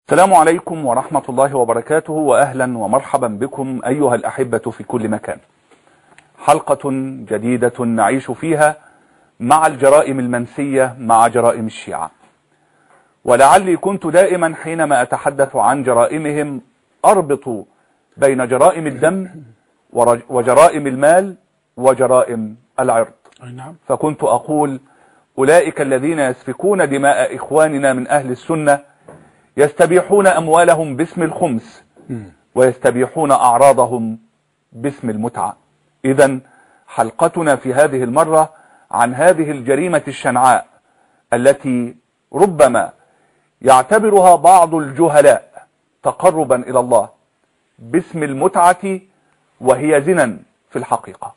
السلام عليكم ورحمة الله وبركاته، وأهلا ومرحبا بكم أيها الأحبة في كل مكان. حلقة جديدة نعيش فيها مع الجرائم المنسية، مع جرائم الشيعة. ولعلي كنت دائما حينما أتحدث عن جرائمهم أربط بين جرائم الدم وجرائم المال وجرائم العرض. فكنت أقول أولئك الذين يسفكون دماء إخواننا من أهل السنة يستبيحون أموالهم باسم الخمس ويستبيحون أعراضهم باسم المتعة. إذن حلقتنا في هذه المرة عن هذه الجريمة الشنعاء التي ربما يعتبرها بعض الجهلاء تقربا إلى الله باسم المتعة، وهي زنا في الحقيقة.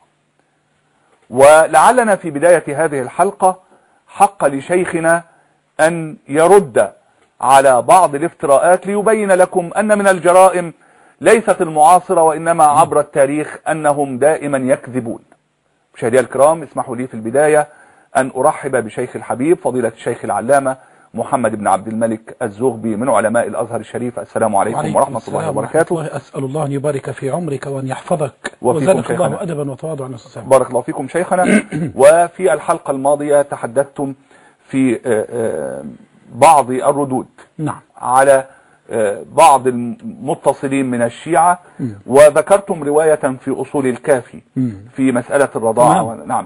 ولعلنا في بداية هذه الحلقة حق لشيخنا أن يرد على بعض الافتراءات ليبين لكم أن من الجرائم ليست المعاصرة وإنما عبر التاريخ أنهم دائما يكذبون. مشاهدي الكرام، اسمحوا لي في البداية أن أرحب بشيخ الحبيب فضيلة الشيخ العلامة محمد بن عبد الملك الزغبي من علماء الأزهر الشريف. السلام عليكم ورحمة الله وبركاته. أسأل الله أن يبارك في عمرك وأن يحفظك وزادك الله أدبا وتواضعا. بارك الله فيكم شيخنا. وفي الحلقة الماضية تحدثتم في بعض الردود على بعض المتصلين من الشيعة، وذكرتم رواية في أصول الكافي في مسألة الرضاعة. نعم.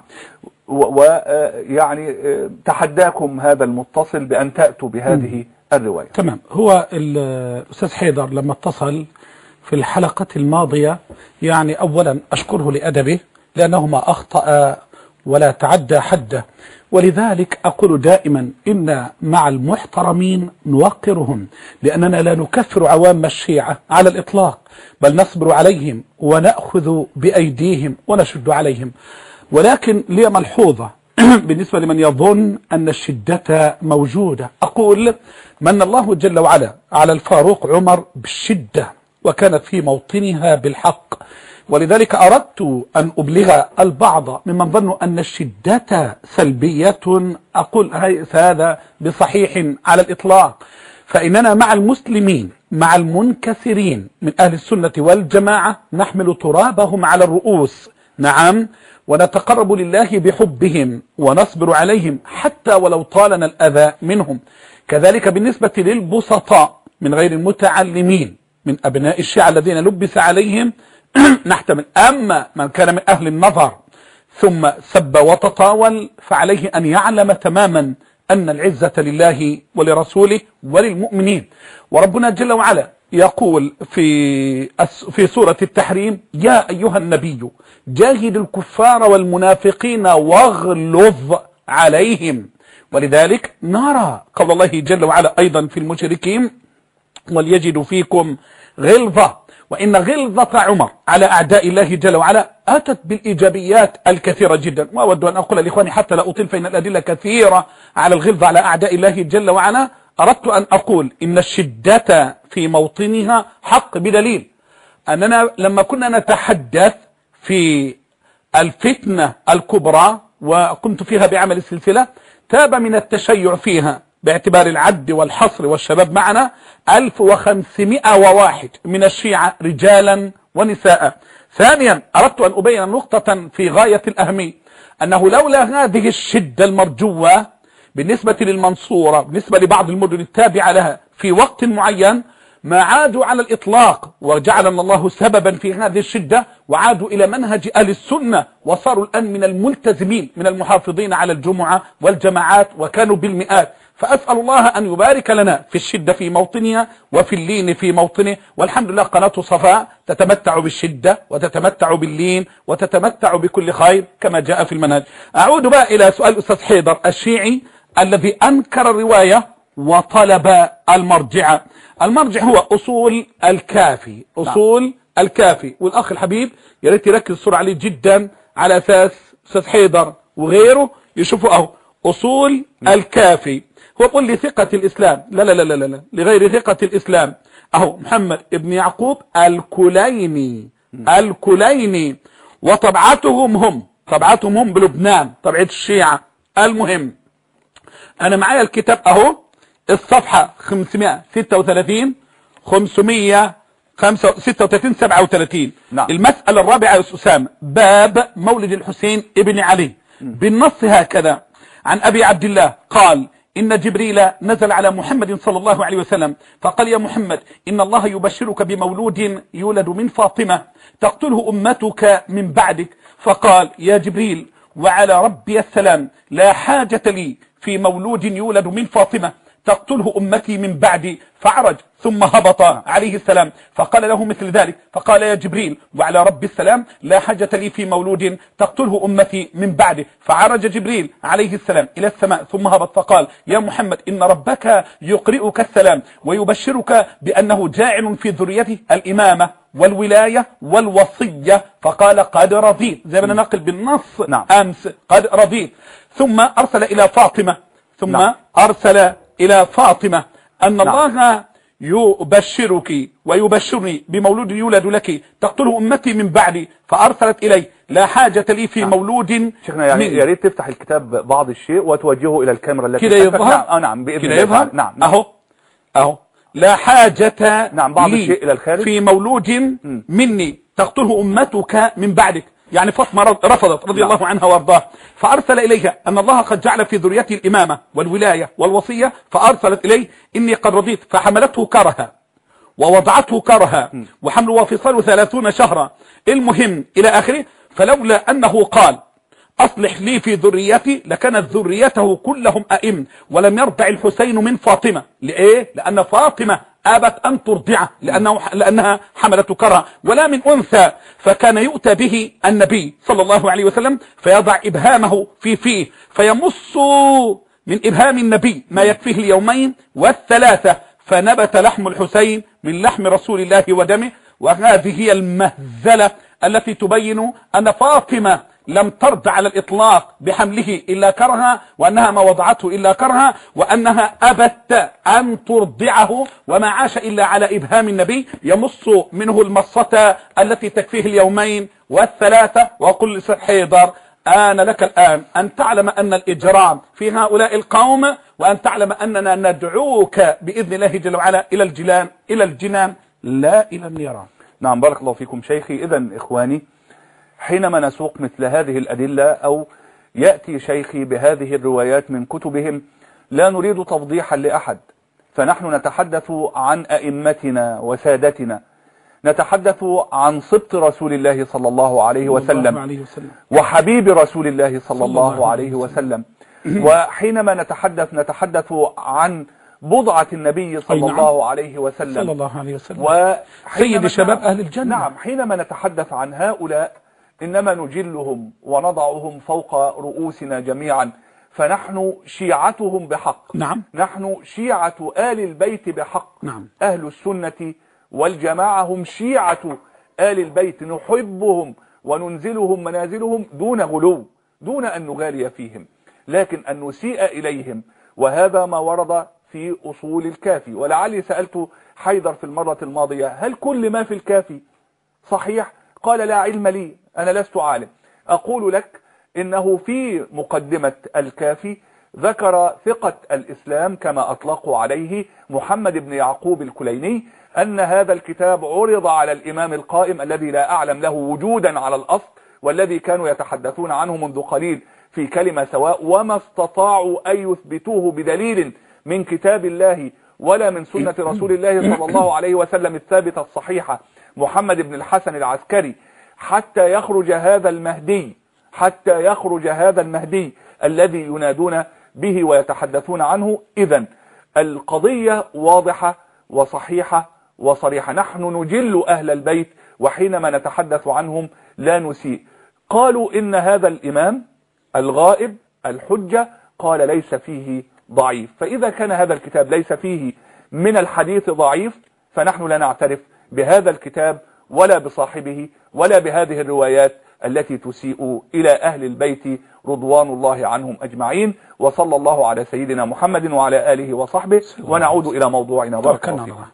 ويعني تحداكم هذا المتصل بأن تأتوا بهذه الرواية. تمام. هو الأستاذ حيدر لما اتصل في الحلقة الماضية يعني أولا أشكره لأدبه لأنه ما أخطأ ولا تعدى حده، ولذلك أقول دائما إن مع المحترمين نوقرهم، لأننا لا نكفر عوام الشيعة على الإطلاق، بل نصبر عليهم ونأخذ بأيديهم ونشد عليهم. ولكن لي ملحوظة بالنسبة لمن يظن أن الشدة موجودة. أقول من الله جل وعلا على الفاروق عمر بالشدة وكانت في موطنها بالحق، ولذلك أردت أن أبلغ البعض ممن ظنوا أن الشدة سلبية. أقول هذا بصحيح على الإطلاق، فإننا مع المسلمين مع المنكسرين من أهل السنة والجماعة نحمل ترابهم على الرؤوس، نعم، ونتقرب لله بحبهم ونصبر عليهم حتى ولو طالنا الأذى منهم. كذلك بالنسبة للبسطاء من غير المتعلمين من أبناء الشيعة الذين لبس عليهم نحتمل. أما من كان من أهل النظر ثم سب وتطاول فعليه أن يعلم تماما أن العزة لله ولرسوله وللمؤمنين. وربنا جل وعلا يقول في سورة التحريم: يا أيها النبي جاهد الكفار والمنافقين واغلظ عليهم. ولذلك نرى قول الله جل وعلا أيضا في المشركين: وليجدوا فيكم غلظة. وإن غلظة عمر على أعداء الله جل وعلا أتت بالإيجابيات الكثيرة جدا. وأود أن أقول لإخواني حتى لا أطيل فإن الأدلة كثيرة على الغلظة على أعداء الله جل وعلا. أردت أن أقول إن الشدة في موطنها حق، بدليل أننا لما كنا نتحدث في الفتنة الكبرى وكنت فيها بعمل السلسلة، تاب من التشيع فيها باعتبار العد والحصر والشباب معنا 1501 من الشيعة رجالا ونساء. ثانيا أردت أن أبين نقطة في غاية الأهمية، أنه لولا هذه الشدة المرجوة بالنسبة للمنصورة بالنسبة لبعض المدن التابعة لها في وقت معين ما عادوا على الإطلاق، وجعلنا الله سببا في هذه الشدة وعادوا إلى منهج أهل السنة وصاروا الآن من الملتزمين من المحافظين على الجمعة والجماعات وكانوا بالمئات. فأسأل الله أن يبارك لنا في الشدة في موطنها وفي اللين في موطنه. والحمد لله قناة صفاء تتمتع بالشدة وتتمتع باللين وتتمتع بكل خير كما جاء في المنهج. أعود بقى إلى سؤال الأستاذ حيدر الشيعي الذي أنكر الرواية وطلب المرجع. المرجع هو أصول الكافي، أصول الكافي. والأخ الحبيب يا ريت يركز الصورة عليه جدا على أساس أستاذ حيدر وغيره يشوفوا أهو أصول الكافي. هو قل لي ثقة الإسلام، لا لا لا لا لا لغير ثقة الإسلام. أهو محمد ابن يعقوب الكليني الكليني، وطبعتهم هم بلبنان، طبعة الشيعة. المهم أنا معايا الكتاب أهو الصفحة 536 536 37. نعم. المسألة الرابعة يا أستاذ أسامة، باب مولد الحسين ابن علي بالنص هكذا: عن أبي عبد الله قال: إن جبريل نزل على محمد صلى الله عليه وسلم فقال: يا محمد، إن الله يبشرك بمولود يولد من فاطمة تقتله أمتك من بعدك. فقال: يا جبريل، وعلى ربي السلام، لا حاجة لي في مولود يولد من فاطمة تقتله أمتي من بعدي. فعرج ثم هبط عليه السلام فقال له مثل ذلك، فقال: يا جبريل، وعلى رب السلام، لا حاجة لي في مولود تقتله أمتي من بعده. فعرج جبريل عليه السلام إلى السماء ثم هبط فقال: يا محمد، إن ربك يقرئك السلام ويبشرك بأنه جاعل في ذريته الإمامة والولاية والوصية. فقال: قد رضيت، زي ما نقل بالنص أمس، قد رضيت. ثم أرسل إلى فاطمة أن الله يبشرك ويبشرني بمولود يولد لك تقتله أمتي من بعدي. فأرسلت إلي: لا حاجة لي في مولود. شيخنا يعني يا ريت تفتح الكتاب بعض الشيء وتوجهه إلى الكاميرا التي كده يظهر. نعم بإذن كده الله. يظهر. نعم. أهو لا حاجة بعض لي الشيء إلى الخارج في مولود مني تقتله أمتك من بعدك. يعني فاطمة رفضت رضي الله عنها وارضاها، فأرسل إليها أن الله قد جعل في ذريته الإمامة والولاية والوصية. فأرسلت إليه: إني قد رضيت. فحملته كرها ووضعته كرها وحمله وفصاله 30 شهرا. المهم إلى آخره. فلولا أنه قال: أصلح لي في ذريتي، لكانت ذريته كلهم أئم، ولم يرضع الحسين من فاطمة. لإيه؟ لأن فاطمة أبت أن ترضعه لأنها حملت كرها، ولا من أنثى. فكان يؤتى به النبي صلى الله عليه وسلم فيضع إبهامه في فيه فيمص من إبهام النبي ما يكفيه اليومين والثلاثة، فنبت لحم الحسين من لحم رسول الله ودمه. وهذه هي المهزلة التي تبين أن فاطمة لم ترضى على الإطلاق بحمله إلا كرها، وأنها ما وضعته إلا كرها، وأنها أبت أن ترضعه، وما عاش إلا على إبهام النبي يمص منه المصة التي تكفيه اليومين والثلاثة. وأقول لحيدر: آن لك الآن أن تعلم أن الإجرام في هؤلاء القوم، وأن تعلم أننا ندعوك بإذن الله جل وعلا إلى الجنان لا إلى النيران. نعم، بارك الله فيكم شيخي. إذن إخواني، حينما نسوق مثل هذه الأدلة أو يأتي شيخي بهذه الروايات من كتبهم، لا نريد تفضيحا لأحد، فنحن نتحدث عن أئمتنا وسادتنا، نتحدث عن سبط رسول الله صلى الله عليه وسلم وحبيب رسول الله صلى الله عليه وسلم. وحينما نتحدث عن بضعة النبي صلى الله عليه وسلم وسيد شباب أهل الجنة. نعم، حينما نتحدث عن هؤلاء إنما نجلهم ونضعهم فوق رؤوسنا جميعا، فنحن شيعتهم بحق. نعم. نحن شيعة آل البيت بحق. نعم. أهل السنة والجماعة هم شيعة آل البيت، نحبهم وننزلهم منازلهم دون غلو، دون أن نغالي فيهم، لكن أن نسيء إليهم. وهذا ما ورد في أصول الكافي. ولعلي سألت حيدر في المرة الماضية: هل كل ما في الكافي صحيح؟ قال: لا علم لي، أنا لست عالم. أقول لك إنه في مقدمة الكافي ذكر ثقة الإسلام كما أطلقوا عليه محمد بن يعقوب الكليني أن هذا الكتاب عرض على الإمام القائم الذي لا أعلم له وجودا على الأصل، والذي كانوا يتحدثون عنه منذ قليل في كلمة سواء، وما استطاعوا أن يثبتوه بدليل من كتاب الله ولا من سنة رسول الله صلى الله عليه وسلم الثابتة الصحيحة، محمد بن الحسن العسكري، حتى يخرج هذا المهدي الذي ينادون به ويتحدثون عنه. إذن القضية واضحة وصحيحة وصريحة. نحن نجل أهل البيت، وحينما نتحدث عنهم لا نسيء. قالوا إن هذا الإمام الغائب الحجة، قال: ليس فيه ضعيف. فإذا كان هذا الكتاب ليس فيه من الحديث ضعيف، فنحن لا نعترف بهذا الكتاب ولا بصاحبه ولا بهذه الروايات التي تسيء إلى أهل البيت رضوان الله عنهم أجمعين. وصلى الله على سيدنا محمد وعلى آله وصحبه. ونعود إلى موضوعنا. بارك الله فيكم.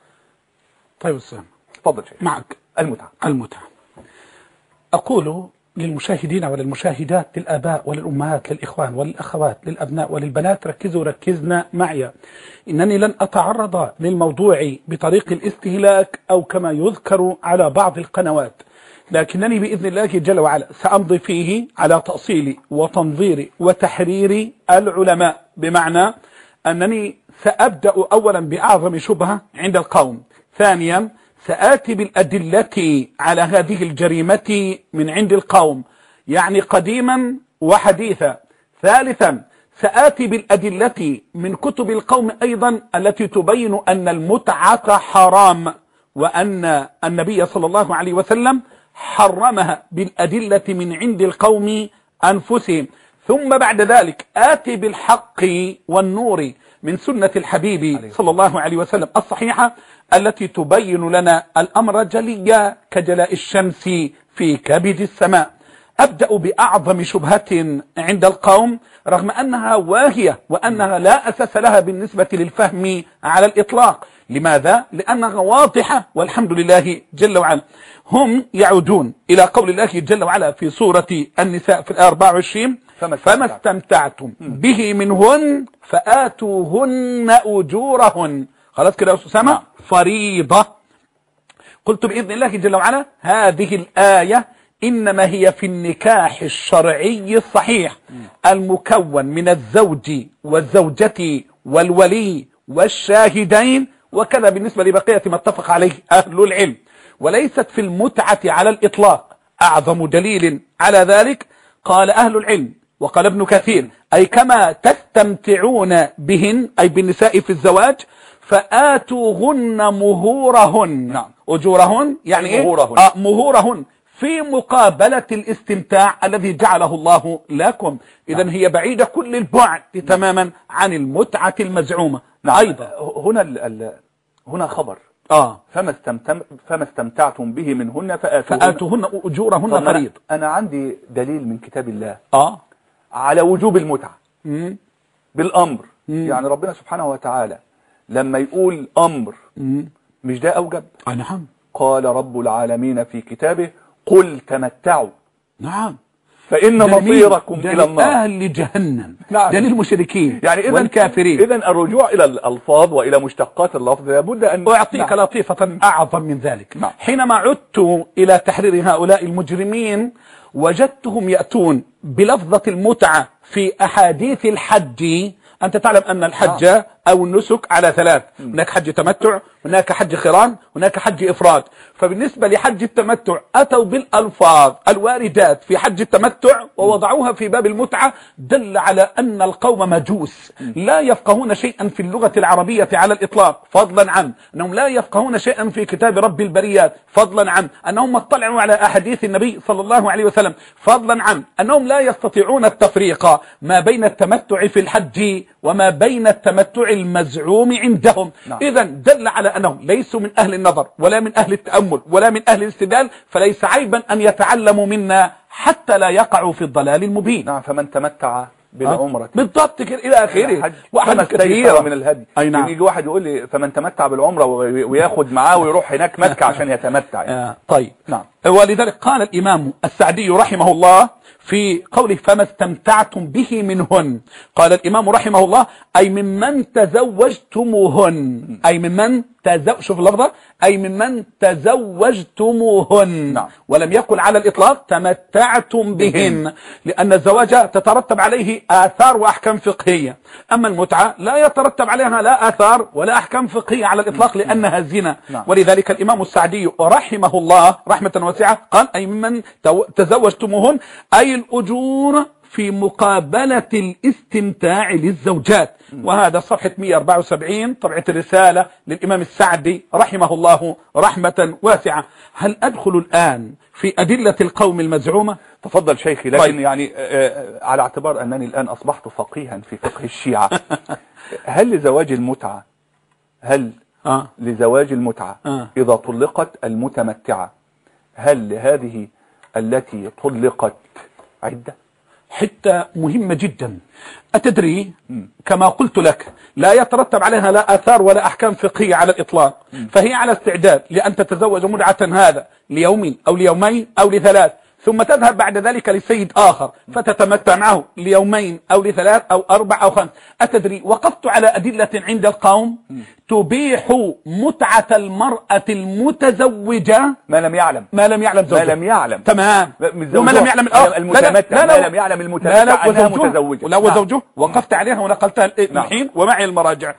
طيب السلام. تفضل شيخ. معك المتعة. أقول للمشاهدين وللمشاهدات، للآباء وللأمهات، للإخوان وللأخوات، للأبناء وللبنات، ركزنا معي. إنني لن أتعرض للموضوع بطريق الاستهلاك أو كما يذكر على بعض القنوات، لكنني بإذن الله جل وعلا سأمضي فيه على تأصيل وتنظير وتحرير العلماء، بمعنى أنني سأبدأ أولا بأعظم شبهة عند القوم، ثانيا سآتي بالأدلة على هذه الجريمة من عند القوم، يعني قديما وحديثا، ثالثا سآتي بالأدلة من كتب القوم أيضا التي تبين أن المتعة حرام، وأن النبي صلى الله عليه وسلم حرمها بالأدلة من عند القوم أنفسهم، ثم بعد ذلك آتي بالحق والنور من سنة الحبيب صلى الله عليه وسلم الصحيحة التي تبين لنا الأمر جليا كجلاء الشمس في كبد السماء. أبدأ بأعظم شبهة عند القوم رغم أنها واهية وأنها لا أساس لها بالنسبة للفهم على الإطلاق. لماذا؟ لأنها واضحة والحمد لله جل وعلا. هم يعودون إلى قول الله جل وعلا في سورة النساء في الآية 24: فما استمتعتم به منهن فآتوهن أجورهن. خلاص كده يا أستاذ أسامة؟ فريضة. قلت بإذن الله جل وعلا هذه الآية إنما هي في النكاح الشرعي الصحيح المكون من الزوج والزوجة والولي والشاهدين، وكذا بالنسبة لبقية ما اتفق عليه أهل العلم، وليست في المتعة على الإطلاق. أعظم دليل على ذلك قال أهل العلم وقال ابن كثير: أي كما تستمتعون بهن أي بالنساء في الزواج فآتوهن مهورهن. أجورهن يعني إيه؟ مهورهن في مقابلة الاستمتاع الذي جعله الله لكم. إذن هي بعيدة كل البعد تماما عن المتعة المزعومة. أيضا هنا خبر فما استمتعتم به منهن فآتوهن أجورهن فريض. أنا عندي دليل من كتاب الله على وجوب المتعة بالأمر. يعني ربنا سبحانه وتعالى لما يقول أمر مش ده أوجب؟ نعم. قال رب العالمين في كتابه: قل تمتعوا. نعم. فإن مصيركم إلى النار. أهل جهنم. نعم. ده للمشركين يعني والكافرين. إذن الرجوع إلى الألفاظ وإلى مشتقات اللفظ لابد أن أعطيك لطيفة أعظم من ذلك. حينما عدت إلى تحرير هؤلاء المجرمين وجدتهم يأتون بلفظة المتعة في أحاديث الحج. أنت تعلم أن الحج أو النسك على ثلاث: هناك حج تمتع، هناك حج قران، هناك حج إفراد. فبالنسبة لحج التمتع أتوا بالألفاظ الواردات في حج التمتع ووضعوها في باب المتعة، دل على أن القوم مجوس لا يفقهون شيئا في اللغة العربية على الإطلاق، فضلا عن أنهم لا يفقهون شيئا في كتاب رب البريات، فضلا عن أنهم اطلعوا على أحاديث النبي صلى الله عليه وسلم، فضلا عن أنهم لا يستطيعون التفريق ما بين التمتع في الحج وما بين التمتع المزعوم عندهم. إذن دل على أنهم ليسوا من أهل النظر ولا من أهل التأمل ولا من أهل الاستدلال، فليس عيبا أن يتعلموا منا حتى لا يقعوا في الضلال المبين. نعم. فمن تمتع بالعمرة بالضبط كده إلى آخره. واحد كثير من الهدي. نعم. يجي واحد يقول لي فمن تمتع بالعمرة وياخد معاه ويروح هناك مكة عشان يتمتع يعني. طيب. نعم. ولذلك قال الإمام السعدي رحمه الله في قوله: فما استمتعتم به منهن، قال الإمام رحمه الله: أي ممن تزوجتموهن، أي ممن شوف اللفظة، أي ممن تزوجتموهن. ولم يقل على الإطلاق تمتعتم بهن، لأن الزواج تترتب عليه آثار وأحكام فقهية، أما المتعة لا يترتب عليها لا آثار ولا أحكام فقهية على الإطلاق لأنها زنا. ولذلك الإمام السعدي رحمه الله رحمة واسعة قال: أي ممن تزوجتموهن أي الأجور في مقابلة الاستمتاع للزوجات. وهذا صفحة 174 طبعة الرسالة للإمام السعدي رحمه الله رحمة واسعة. هل أدخل الآن في أدلة القوم المزعومة؟ تفضل شيخي. لكن يعني على اعتبار أنني الآن أصبحت فقيها في فقه الشيعة، هل لزواج المتعة لزواج المتعة إذا طلقت المتمتعة، هل لهذه التي طلقت عدة؟ حتى مهمة جدا. أتدري كما قلت لك لا يترتب عليها لا آثار ولا أحكام فقهية على الإطلاق، فهي على استعداد لأن تتزوج متعة هذا ليوم أو ليومين أو لثلاث، ثم تذهب بعد ذلك لسيد آخر فتتمتع معه ليومين أو لثلاث أو أربع أو خمس. أتدري وقفت على أدلة عند القوم تبيح متعة المرأة المتزوجة ما لم يعلم زوجها. ما لم يعلم تمام. وما لم يعلم الآخر المتمتع ما لم يعلم المتمتع أنها متزوجة. لا وزوجه وقفت عليها ونقلتها الحين ومعي المراجع.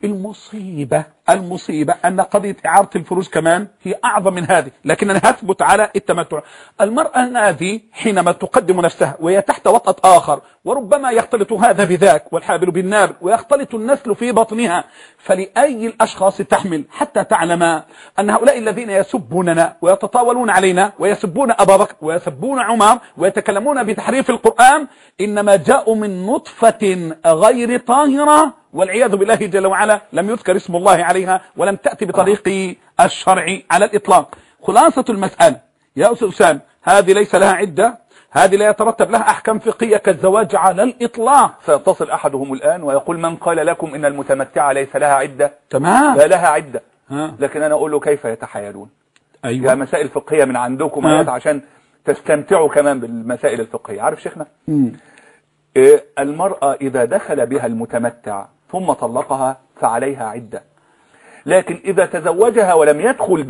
المصيبة أن قضية إعارة الفروج كمان هي أعظم من هذه، لكننا هثبت على التمتع. المرأة هذه حينما تقدم نفسها وهي تحت وطأة آخر، وربما يختلط هذا بذاك والحابل بالنار ويختلط النسل في بطنها، فلأي الأشخاص تحمل حتى تعلم أن هؤلاء الذين يسبوننا ويتطاولون علينا ويسبون أبا بكر ويسبون عمر ويتكلمون بتحريف القرآن إنما جاءوا من نطفة غير طاهرة، والعياذ بالله جل وعلا لم يذكر اسم الله عليها ولم تأتي بطريق الشرع على الإطلاق. خلاصة المسألة يا أستاذ أسامة، هذه ليس لها عدة، هذه لا يترتب لها أحكام فقهية كالزواج على الإطلاق. سيتصل أحدهم الآن ويقول من قال لكم إن المتمتعة ليس لها عدة؟ تمام، لا لها عدة. لكن أنا أقول له كيف يتحايلون؟ أيوة. يا مسائل فقهية من عندكم عشان تستمتعوا كمان بالمسائل الفقهية. عارف شيخنا، المرأة إذا دخل بها المتمتع ثم طلقها فعليها عدة، لكن إذا تزوجها ولم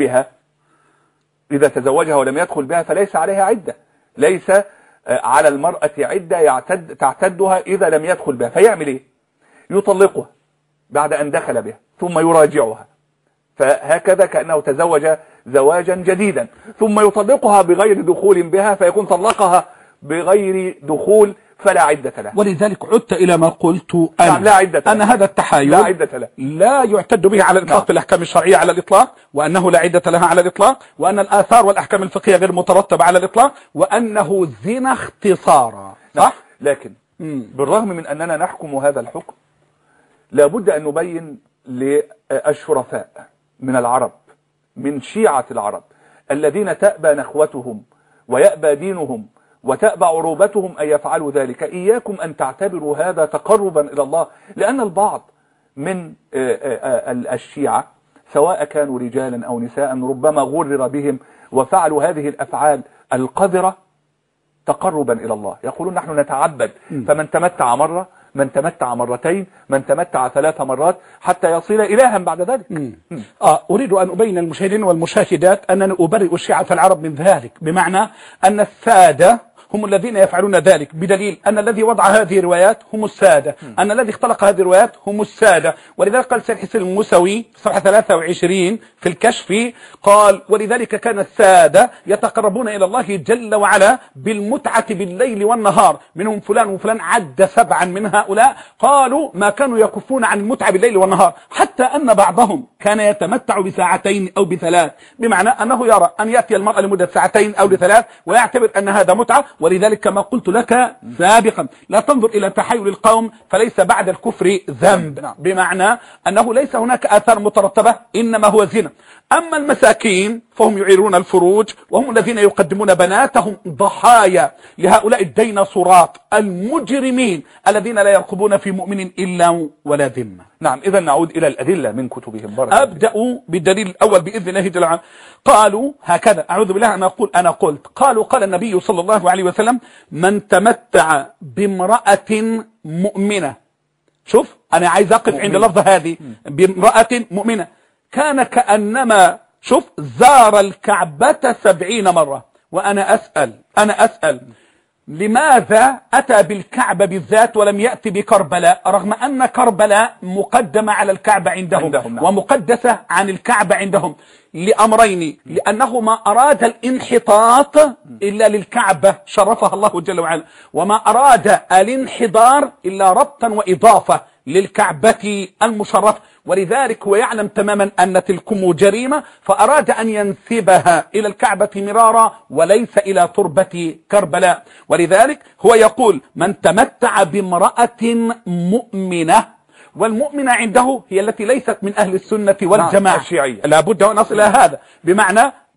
يدخل بها فليس عليها عدة. ليس على المرأة عدة تعتدها إذا لم يدخل بها. فيعمل إيه؟ يطلقها بعد أن دخل بها ثم يراجعها، فهكذا كأنه تزوج زواجا جديدا، ثم يطلقها بغير دخول بها فيكون طلقها بغير دخول فلا عدة له. ولذلك عدت إلى ما قلت لا عدة له. أن هذا التحايل لا عدة له، لا يعتد به على الإطلاق في الأحكام الشرعية على الإطلاق، وأنه لا عدة لها على الإطلاق، وأن الآثار والأحكام الفقهية غير مترتبة على الإطلاق، وأنه زنا اختصارا. صح؟ لكن بالرغم من أننا نحكم هذا الحكم لابد أن نبين للشرفاء من العرب، من شيعة العرب الذين تأبى نخوتهم ويأبى دينهم وتأبى عروبتهم أن يفعلوا ذلك، إياكم أن تعتبروا هذا تقربا إلى الله. لأن البعض من الشيعة سواء كانوا رجالا أو نساء ربما غرر بهم وفعلوا هذه الأفعال القذرة تقربا إلى الله. يقولون نحن نتعبد، فمن تمتع مرة، من تمتع مرتين، من تمتع 3 مرات حتى يصير إلها بعد ذلك. أريد أن أبين المشاهدين والمشاهدات أنني أبرئ الشيعة العرب من ذلك، بمعنى أن السادة هم الذين يفعلون ذلك، بدليل أن الذي وضع هذه الروايات هم السادة، أن الذي اختلق هذه الروايات هم السادة. ولذلك قال سيد حسين الموسوي في صفحة 23 في الكشف، قال ولذلك كان السادة يتقربون إلى الله جل وعلا بالمتعة بالليل والنهار. منهم فلان وفلان، عد 7 من هؤلاء قالوا ما كانوا يكفون عن المتعة بالليل والنهار، حتى أن بعضهم كان يتمتع ب2 أو ب3، بمعنى أنه يرى أن يأتي المرأة لمدة 2 أو ل3 ويعتبر أن هذا متعة. ولذلك كما قلت لك سابقا لا تنظر إلى تحايل القوم، فليس بعد الكفر ذنب، بمعنى أنه ليس هناك آثار مترتبة، إنما هو زنا. أما المساكين فهم يعيرون الفروج، وهم الذين يقدمون بناتهم ضحايا لهؤلاء الديناصورات المجرمين الذين لا يرقبون في مؤمن إلا ولا ذمة. نعم، إذا نعود إلى الأدلة من كتبهم. أبدأ بالدليل الأول بإذن الله جل وعلا. قالوا هكذا، أعوذ بالله أنا قلت قالوا قال النبي صلى الله عليه وسلم من تمتع بامرأة مؤمنة، شوف أنا عايز أقف عند لفظة هذه، بامرأة مؤمنة، كان كأنما شوف زار الكعبة 70 مرة. وأنا أسأل لماذا أتى بالكعبة بالذات ولم يأتي بكربلاء، رغم أن كربلاء مقدمة على الكعبة عندهم ومقدسة عن الكعبة عندهم؟ لأمرين، لأنه ما أراد الانحطاط إلا للكعبة شرفها الله جل وعلا، وما أراد الانحدار إلا ربطا وإضافة للكعبة المشرفة. ولذلك هو يعلم تماما أن تلكم جريمة، فأراد أن ينسبها إلى الكعبة مرارا وليس إلى تربة كربلاء. ولذلك هو يقول من تمتع بامرأة مؤمنة، والمؤمنة عنده هي التي ليست من أهل السنة والجماعة الشيعية. لا بد أن نصل إلى هذا، بمعنى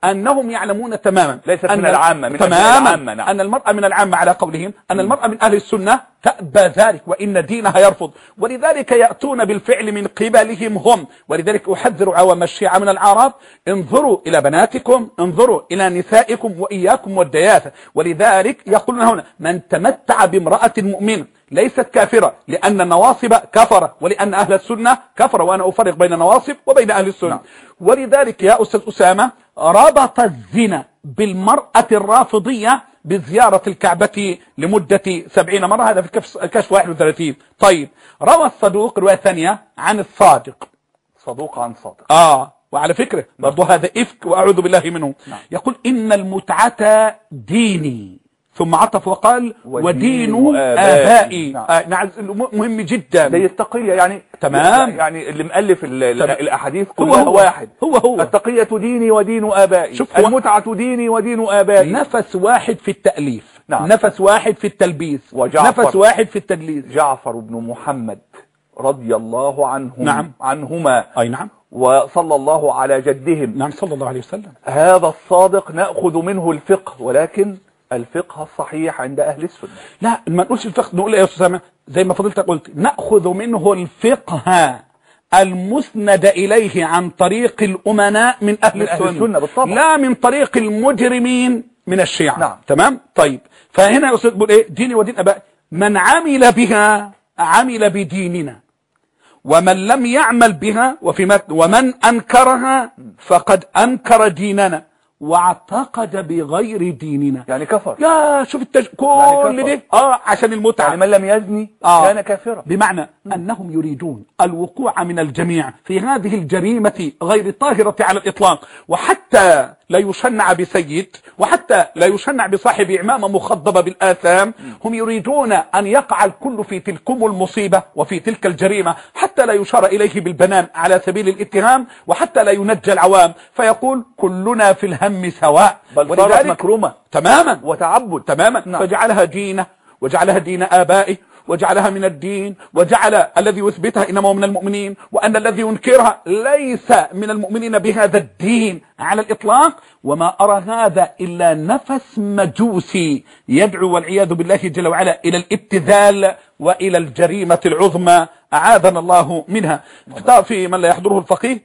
أنهم يعلمون تماما ليست أن من العامة، من تماما العامة. نعم. أن المرأة من العامة على قولهم، أن المرأة من أهل السنة تأبى ذلك وإن دينها يرفض، ولذلك يأتون بالفعل من قبلهم هم. ولذلك أحذر عوام الشيعة من العرب: انظروا إلى بناتكم، انظروا إلى نسائكم، وإياكم والدياثة. ولذلك يقولون هنا: من تمتع بامرأة مؤمنة ليست كافرة، لأن النواصب كفرة ولأن أهل السنة كفرة، وأنا أفرق بين النواصب وبين أهل السنة. نعم. ولذلك يا أستاذ أسامة ربط الزنا بالمرأة الرافضية بزيارة الكعبة لمدة 70 مرة، هذا في الكشف 31. طيب، روى الصدوق رواية ثانية عن الصادق، صدوق عن صادق. وعلى فكرة برضو هذا إفك وأعوذ بالله منه. نعم. يقول: إن المتعة ديني، ثم عطف وقال: ودين آبائي. نعم. مهم جدا. زي التقية يعني. تمام. يعني اللي مؤلف الأحاديث كلها واحد. هو التقية ديني ودين آبائي، المتعة ديني ودين آبائي. نفس واحد في التأليف. نعم. نفس واحد في التلبيس، نفس واحد في التدليس. جعفر بن محمد رضي الله عنهم. نعم. عنهما. أي نعم. وصلى الله على جدهم. نعم، صلى الله عليه وسلم. هذا الصادق نأخذ منه الفقه، ولكن الفقه الصحيح عند أهل السنة. لا، ما نقولش الفقه، نقول يا أستاذ سامع زي ما فضلتك قلت: نأخذ منه الفقه المسند إليه عن طريق الأمناء من أهل السنة بالطبع. لا من طريق المجرمين من الشيعة. نعم. تمام. طيب، فهنا يا أستاذ بقول إيه؟ ديني ودين أبائي. من عمل بها عمل بديننا، ومن لم يعمل بها ومن أنكرها فقد أنكر ديننا واعتقد بغير ديننا. يعني كفر. يا شوف كل دي عشان المتعة. يعني من لم يزني كان كافرا. بمعنى أنهم يريدون الوقوع من الجميع في هذه الجريمة غير طاهرة على الإطلاق، وحتى لا يشنع بسيد، وحتى لا يشنع بصاحب عمامة مخضبة بالآثام. هم يريدون أن يقع الكل في تلكم المصيبة وفي تلك الجريمة، حتى لا يشار إليه بالبنان على سبيل الاتهام، وحتى لا ينجى العوام، فيقول: كلنا في الهم سواء. بل صارت مكرومة تماما وتعبد تماما. نعم. فجعلها دينه، وجعلها دين آبائه، وجعلها من الدين، وجعل الذي يثبتها إنما هو من المؤمنين، وأن الذي ينكرها ليس من المؤمنين بهذا الدين على الإطلاق. وما أرى هذا إلا نفس مجوسي يدعو والعياذ بالله جل وعلا إلى الابتذال وإلى الجريمة العظمى، أعاذنا الله منها. في من لا يحضره الفقيه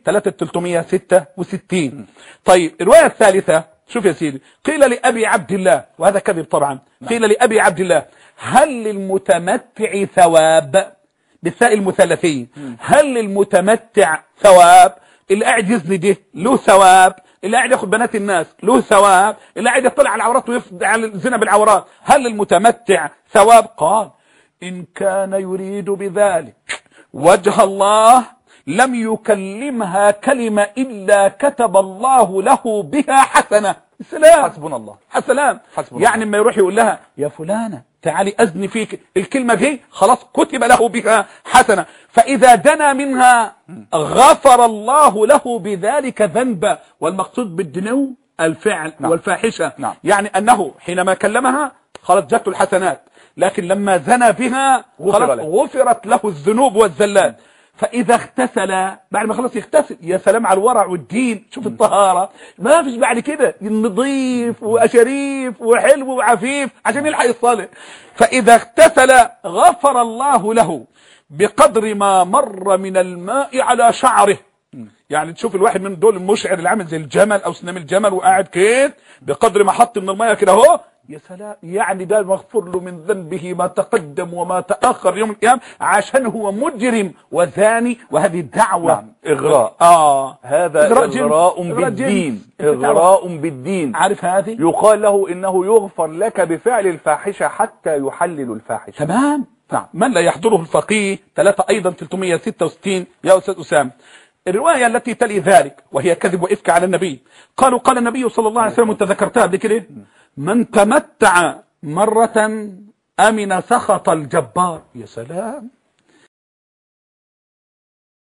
366. طيب، الرواية الثالثة، شوف يا سيدي: قيل لأبي عبد الله، وهذا كذب طبعا، قيل لأبي عبد الله: هل للمتمتع ثواب؟ بالثاء المثلثين. هل للمتمتع ثواب؟ اللي قاعد يزني ده له ثواب، اللي قاعد ياخد بنات الناس له ثواب، اللي قاعد يطلع على العورات ويفضي على الزنا بالعورات، هل للمتمتع ثواب؟ قال: إن كان يريد بذلك وجه الله لم يكلمها كلمة إلا كتب الله له بها حسنة. السلام. حسبنا الله. السلام. يعني ما يروح يقول لها: يا فلانة تعالي أذني فيك، الكلمة دي خلاص كتب له بها حسنة. فإذا دنا منها غفر الله له بذلك ذنبا. والمقصود بالدنو الفعل. نعم. والفاحشة. نعم. يعني أنه حينما كلمها خلاص جاءته الحسنات، لكن لما زنى بها غفرت له الذنوب والزلات. فإذا اغتسل، بعد ما خلص يغتسل، يا سلام على الورع والدين، شوف الطهارة، ما فيش بعد كده، نظيف وشريف وحلو وعفيف عشان يلحق يصلي. فإذا اغتسل غفر الله له بقدر ما مر من الماء على شعره. يعني تشوف الواحد من دول المشعر اللي عامل زي الجمل أو سنام الجمل وقاعد كده، بقدر ما حط من الماء كده اهو، يا سلام، يعني ده مغفور له من ذنبه ما تقدم وما تأخر يوم القيامة، عشان هو مجرم وزاني. وهذه الدعوة نعم. إغراء. هذا إغراء بالدين. إغراء بالدين. عارف هذه؟ يقال له إنه يغفر لك بفعل الفاحشة حتى يحلل الفاحشة. تمام. نعم. من لا يحضره الفقيه 366 يا أستاذ أسامة. الرواية التي تلي ذلك وهي كذب وإفك على النبي، قالوا: قال النبي صلى الله عليه وسلم، وانت ذكرتها بكده: من تمتع مرة أمن سخط الجبار. يا سلام.